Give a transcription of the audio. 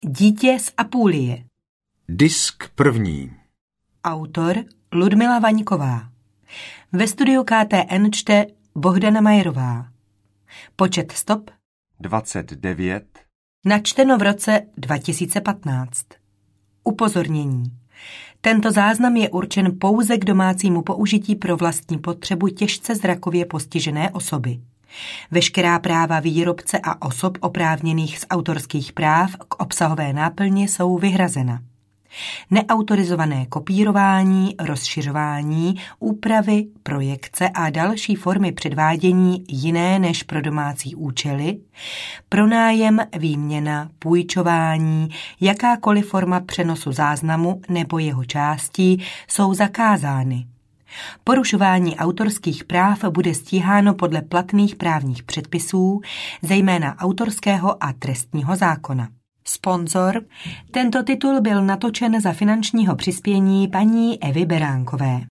Dítě z Apulie. Disk první. Autor Ludmila Vaňková. Ve studiu KTN čte Bohdana Majerová. Počet stop 29. Načteno v roce 2015. Upozornění. Tento záznam je určen pouze k domácímu použití pro vlastní potřebu těžce zrakově postižené osoby. Veškerá práva výrobce a osob oprávněných z autorských práv k obsahové náplni jsou vyhrazena. Neautorizované kopírování, rozšiřování, úpravy, projekce a další formy předvádění jiné než pro domácí účely, pronájem, výměna, půjčování, jakákoliv forma přenosu záznamu nebo jeho částí jsou zakázány. Porušování autorských práv bude stíháno podle platných právních předpisů, zejména autorského a trestního zákona. Sponzor. Tento titul byl natočen za finančního přispění paní Evy Beránkové.